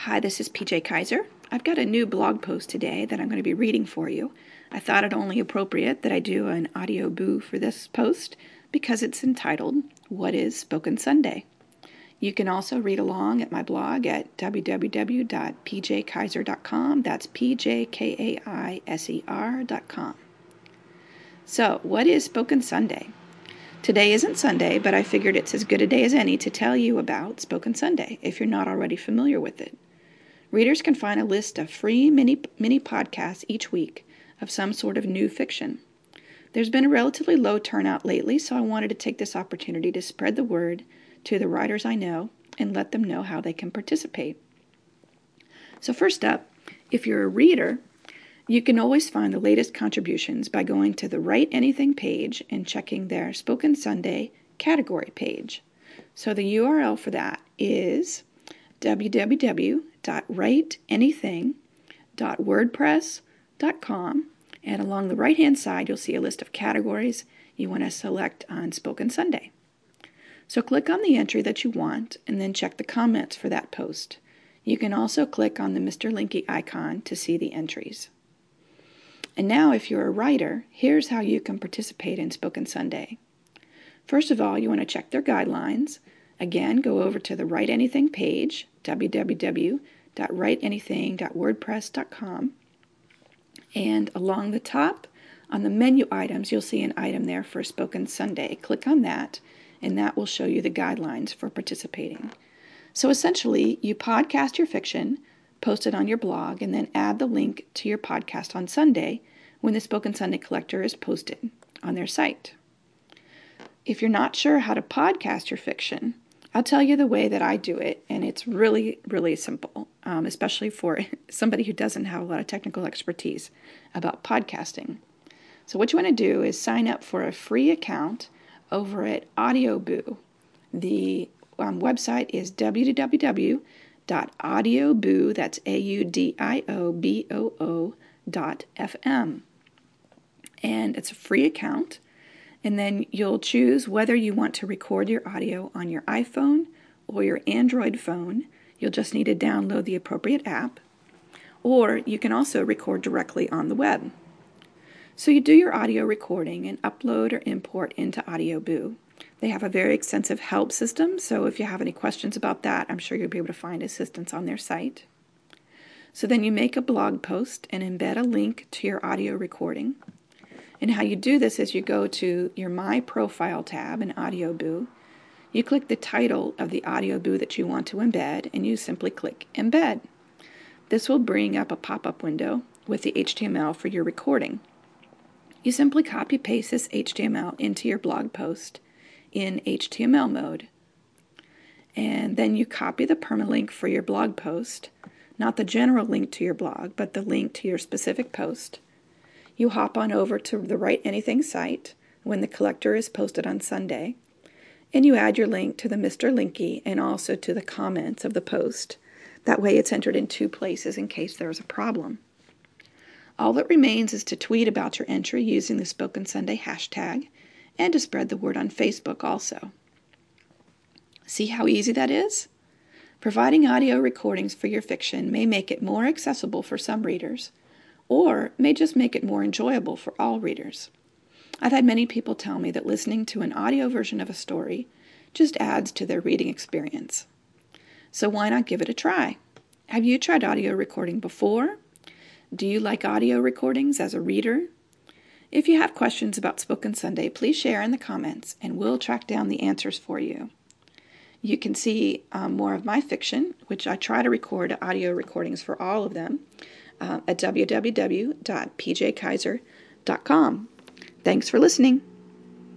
Hi, this is PJ Kaiser. I've got a new blog post today that I'm going to be reading for you. I thought it only appropriate that I do an audio boo for this post because it's entitled, What is Spoken Sunday? You can also read along at my blog at www.pjkaiser.com. That's PJKAISER.com. So, what is Spoken Sunday? Today isn't Sunday, but I figured it's as good a day as any to tell you about Spoken Sunday if you're not already familiar with it. Readers can find a list of free mini podcasts each week of some sort of new fiction. There's been a relatively low turnout lately, so I wanted to take this opportunity to spread the word to the writers I know and let them know how they can participate. So first up, if you're a reader, you can always find the latest contributions by going to the Write Anything page and checking their Spoken Sunday category page. So the URL for that is www.writeanything.wordpress.com, and along the right-hand side you'll see a list of categories you want to select on Spoken Sunday. So click on the entry that you want and then check the comments for that post. You can also click on the Mr. Linky icon to see the entries. And now if you're a writer, here's how you can participate in Spoken Sunday. First of all, you want to check their guidelines. Again, go over to the Write Anything page, www.writeanything.wordpress.com, and along the top on the menu items, you'll see an item there for Spoken Sunday. Click on that, and that will show you the guidelines for participating. So essentially, you podcast your fiction, post it on your blog, and then add the link to your podcast on Sunday when the Spoken Sunday Collector is posted on their site. If you're not sure how to podcast your fiction, I'll tell you the way that I do it, and it's really, really simple, especially for somebody who doesn't have a lot of technical expertise about podcasting. So what you want to do is sign up for a free account over at AudioBoo. The website is www.audioboo, that's AUDIOBOO.FM. And it's a free account. And then you'll choose whether you want to record your audio on your iPhone or your Android phone. You'll just need to download the appropriate app. Or you can also record directly on the web. So you do your audio recording and upload or import into AudioBoo. They have a very extensive help system, so if you have any questions about that, I'm sure you'll be able to find assistance on their site. So then you make a blog post and embed a link to your audio recording. And how you do this is you go to your My Profile tab in AudioBoo. You click the title of the AudioBoo that you want to embed, and you simply click Embed. This will bring up a pop-up window with the HTML for your recording. You simply copy-paste this HTML into your blog post in HTML mode. And then you copy the permalink for your blog post, not the general link to your blog, but the link to your specific post. You hop on over to the Write Anything site when the collector is posted on Sunday, and you add your link to the Mr. Linky and also to the comments of the post. That way it's entered in two places in case there's a problem. All that remains is to tweet about your entry using the Spoken Sunday hashtag and to spread the word on Facebook also. See how easy that is? Providing audio recordings for your fiction may make it more accessible for some readers, or may just make it more enjoyable for all readers. I've had many people tell me that listening to an audio version of a story just adds to their reading experience. So why not give it a try? Have you tried audio recording before? Do you like audio recordings as a reader? If you have questions about Spoken Sunday, please share in the comments and we'll track down the answers for you. You can see more of my fiction, which I try to record audio recordings for all of them, at www.pjkaiser.com. Thanks for listening.